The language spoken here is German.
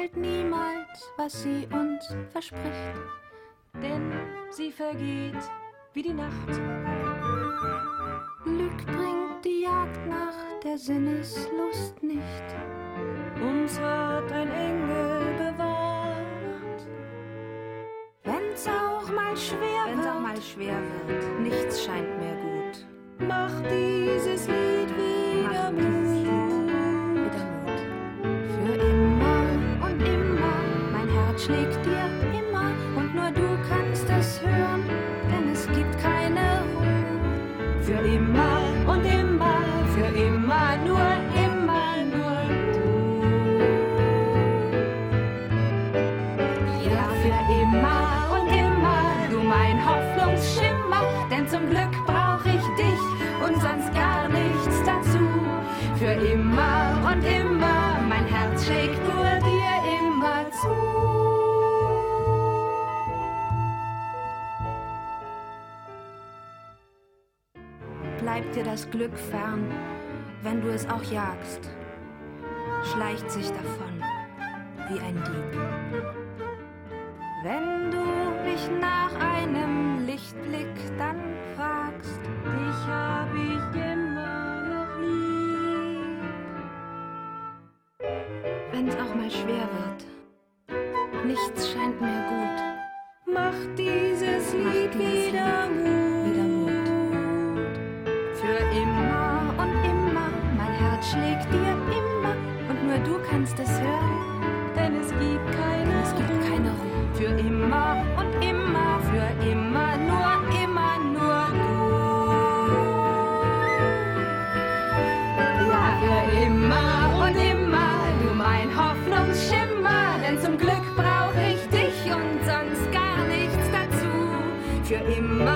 hält niemals, was sie uns verspricht. Denn sie vergeht wie die Nacht. Glück bringt die Jagd nach der Sinneslust nicht. Uns hat ein Engel bewahrt. Wenn's auch mal schwer wird, nichts scheint mehr gut. Macht dieses Lied wieder Mut. Für immer und immer, mein Herz schlägt dir immer und nur du kannst es hören, denn es gibt keine Ruhe. Für immer und immer, für immer, nur du. Ja, für immer und immer, du mein Hoffnungsschimmer, denn zum Glück brauch ich dich und sonst gar nichts dazu. Für immer und immer, mein Herz schlägt nur dir immer zu. Bleibt dir das Glück fern, wenn du es auch jagst, schleicht sich davon wie ein Dieb. Wenn du mich nach einem Lichtblick dann fragst, Dich hab ich immer noch lieb. wenn's auch mal schwer wird, nichts scheint mehr gut. Macht dieses Lied wieder Mut. Für immer und immer, mein Herz schlägt dir immer und nur du kannst es hören, Denn es gibt keine Ruhe. Für immer und immer, für immer, nur du. Ja, für immer und immer, du mein Hoffnungsschimmer, denn zum Glück brauch ich dich und sonst gar nichts dazu. Für immer